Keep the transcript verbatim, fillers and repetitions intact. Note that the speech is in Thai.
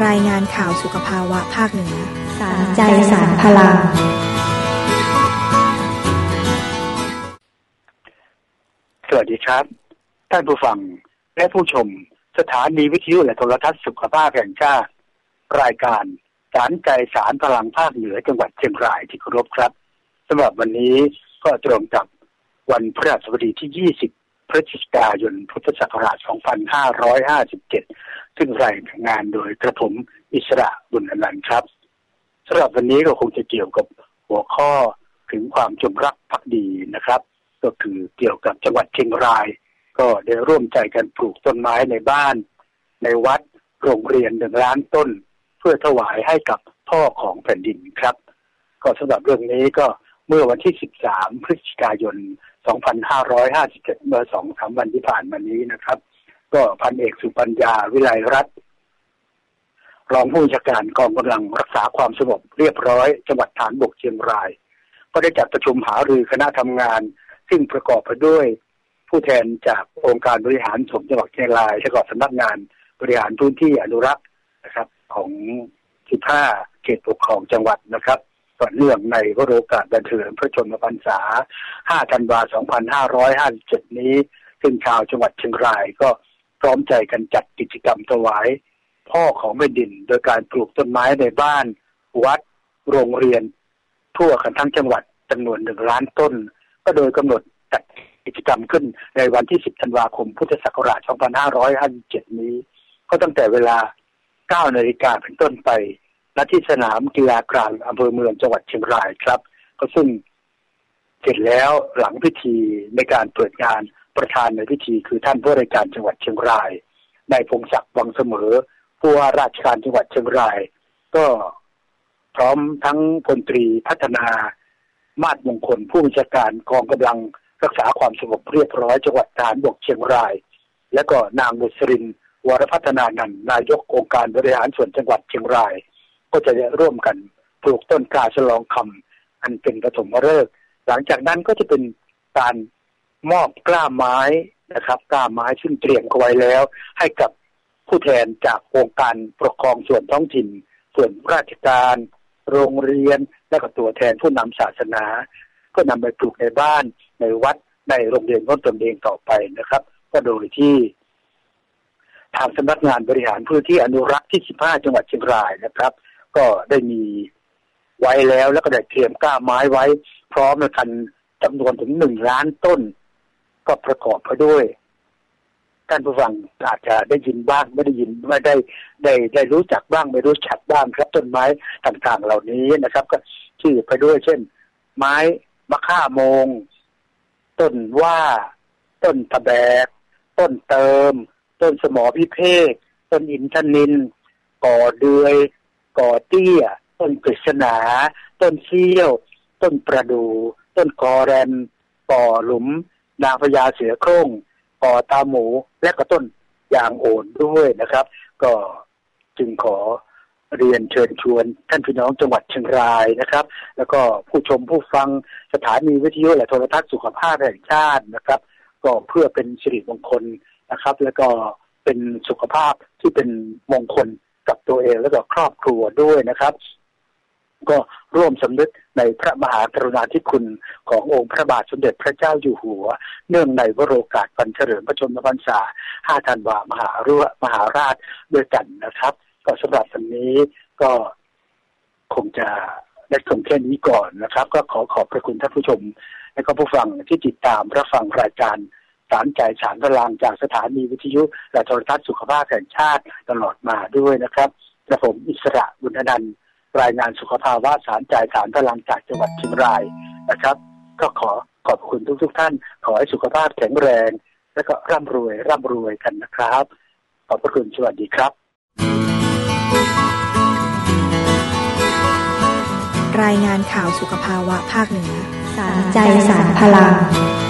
รายงานข่าวสุขภาวะภาคเหนือสารใจสารพลังสวัสดีครับท่านผู้ฟังและผู้ชมสถานีวิทยุและโทรทัศน์สุขภาพแห่งชาติรายการสารใจสารพลังภาคเหนือจังหวัดเชียงรายที่เคารพครับสำหรับวันนี้ก็ตรงกับวันพฤหัสบดีที่ยี่สิบพฤศจิกายนพุทธศักราชสองพันห้าร้อยห้าสิบเจ็ดซึ่งรายงานโดยกระผมอิสระบุญอนันต์ครับสำหรับวันนี้ก็คงจะเกี่ยวกับหัวข้อถึงความจงรักภักดีนะครับก็คือเกี่ยวกับจังหวัดเชียงรายก็ได้ร่วมใจกันปลูกต้นไม้ในบ้านในวัดโรงเรียนหนึ่งล้านต้นเพื่อถวายให้กับพ่อของแผ่นดินครับก็สำหรับเรื่องนี้ก็เมื่อวันที่สิบสามพฤศจิกายนสองพันห้าร้อยห้าสิบเจ็ดเมื่อ สองถึงสาม วันที่ผ่านมานี้นะครับก็พันเอกสุปัญญาวิไลรัตน์รองผู้บัญชาการกองกำลังรักษาความสงบเรียบร้อยจังหวัดฐานบกเชียงรายก็ได้จัดประชุมหารือคณะทำงานซึ่งประกอบไปด้วยผู้แทนจากองค์การบริหารส่วนจังหวัดเชียงรายและก็สำนักงานบริหารพื้นที่อนุรักษ์นะครับของสิบห้าเขตปกครองจังหวัดนะครับต่อเนื่องในวโรกาสวันเฉลิมพระชนมพรรษาห้าธันวาคมสองพันห้าร้อยห้าสิบเจ็ดนี้ซึ่งชาวจังหวัดเชียงรายก็พร้อมใจกันจัดกิจกรรมถวายพ่อของแผ่นดินโดยการปลูกต้นไม้ในบ้านวัดโรงเรียนทั่วกันทั้งจังหวัดจำนวนหนึ่งล้านต้นก็โดยกำหนดจัดกิจกรรมขึ้นในวันที่สิบธันวาคมพุทธศักราชสองพันห้าร้อยห้าสิบเจ็ดนี้ก็ตั้งแต่เวลา เก้านาฬิกา นเป็นต้นไปณที่สนามกีฬากลางอำเภอเมืองจังหวัดเชียงรายครับก็ซึ่งเสร็จแล้วหลังพิธีในการเปิดงานประธานในพิธีคือท่านผู้ว่าราชการจังหวัดเชียงรายนายพงศักดิ์วังเสมอผู้ว่าราชการจังหวัดเชียงรายก็พร้อมทั้งพลตรีพัฒนามาศมงคลผู้บัญชาการกองกำลังรักษาความสงบเรียบร้อยจังหวัดฐานบกเชียงรายและก็นางบุษรินวรพัฒนานันท์นายกองค์การบริหารส่วนจังหวัดเชียงรายก็จะร่วมกันปลูกต้นกล้าฉลองคำอันเป็นปฐมฤกษ์หลังจากนั้นก็จะเป็นการมอบกล้าไม้นะครับกล้าไม้ซึ่งเตรียมเอาไว้แล้วให้กับผู้แทนจากองค์การปกครองส่วนท้องถิ่นส่วนราชการโรงเรียนและก็ตัวแทนผู้นำศาสนาก็นำไปปลูกในบ้านในวัดในโรงเรียนของตนเองต่อไปนะครับก็โดยที่ทางสำนักงานบริหารพื้นที่อนุรักษ์ที่สิบห้าจังหวัดเชียงรายนะครับก็ได้มีไว้แล้วแล้วก็ได้เตรียมกล้าไม้ไว้พร้อมกันจำนวนถึงหนึ่งล้านต้นก็ประกอบไปด้วยท่านผู้ฟังอาจจะได้ยินบ้างไม่ได้ยินไม่ได้ได้ได้รู้จักบ้างไม่รู้จักบ้างครับต้นไม้ต่างๆเหล่านี้นะครับก็ชื่อไปด้วยเช่นไม้มะข่าโมงต้นว่าต้นตะแบกต้นเติมต้นสมอพิเภกต้นอินทนิลก่อเดือยก่อเตี้ยต้นกฤษณาต้นเสี้ยวต้นประดู่ต้นกอแรนก่อหลุมนางพญาเสือโคร่งก่อตาหมูและก็ต้นยางโอนด้วยนะครับก็จึงขอเรียนเชิญชวนท่านพี่น้องจังหวัดเชียงรายนะครับแล้วก็ผู้ชมผู้ฟังสถานีวิทยุและโทรทัศน์สุขภาพแห่งชาตินะครับก็เพื่อเป็นสิริมงคลนะครับแล้วก็เป็นสุขภาพที่เป็นมงคลกับตัวเองและก็ครอบครัวด้วยนะครับก็ร่วมสำนึกในพระมหากรุณาธิคุณขององค์พระบาทสมเด็จพระเจ้าอยู่หัวเนื่องในวโรกาสวันเฉลิมพระชนมพรรษาห้าธันวาคมมหารุ่งมหาราชด้วยกันนะครับก็สำหรับวันนี้ก็คงจะได้ชมแค่นี้ก่อนนะครับก็ขอขอบพระคุณท่านผู้ชมและก็ผู้ฟังที่ติดตามรับฟังรายการสารใจสารพลังจากสถานีวิทยุและโทรทัศน์สุขภาพแห่งชาติตลอดมาด้วยนะครับและผมอิสระบุญอนันต์รายงานสุขภาวะสารใจสารพลังจากจังหวัดเชียงรายนะครับก็ขอขอบคุณทุกๆท่านขอให้สุขภาพแข็งแรงและก็ร่ำรวยร่ำรวยกันนะครับขอบพระคุณสวัสดีครับรายงานข่าวสุขภาวะภาคเหนือสารใจสารพลัง